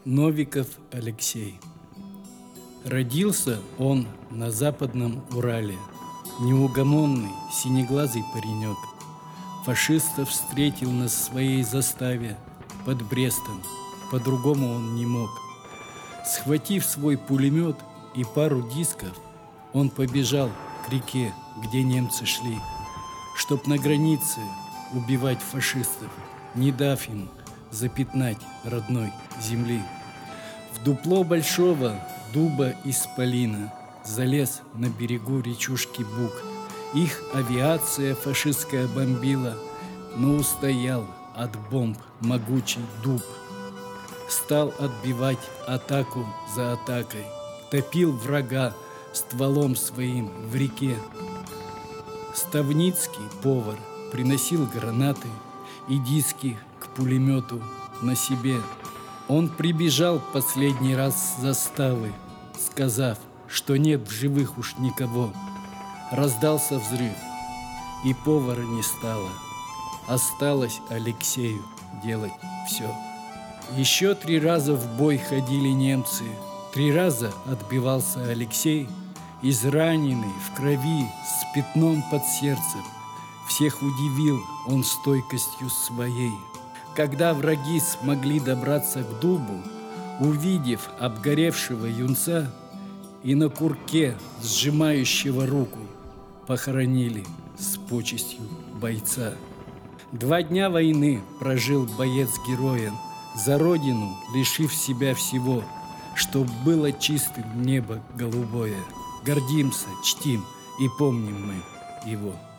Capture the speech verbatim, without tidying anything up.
Новиков Алексей. Родился он на Западном Урале. Неугомонный, синеглазый паренек. Фашистов встретил на своей заставе под Брестом. По-другому он не мог. Схватив свой пулемет и пару дисков, он побежал к реке, где немцы шли, чтоб на границе убивать фашистов, не дав им запятнать родной земли. В дупло большого дуба исполина залез на берегу речушки Буг. Их авиация фашистская бомбила, но устоял от бомб могучий дуб. Стал отбивать атаку за атакой, топил врага стволом своим в реке. Ставницкий повар приносил гранаты и диски к пулемету на себе. Он прибежал последний раз с заставы, сказав, что нет в живых уж никого. Раздался взрыв, и повара не стало. Осталось Алексею делать все. Еще три раза в бой ходили немцы. Три раза отбивался Алексей, израненный, в крови, с пятном под сердцем. Всех удивил он стойкостью своей. Когда враги смогли добраться к дубу, увидев обгоревшего юнца и на курке сжимающего руку, похоронили с почестью бойца. Два дня войны прожил боец героем, за родину лишив себя всего, чтоб было чистым небо голубое. Гордимся, чтим и помним мы его.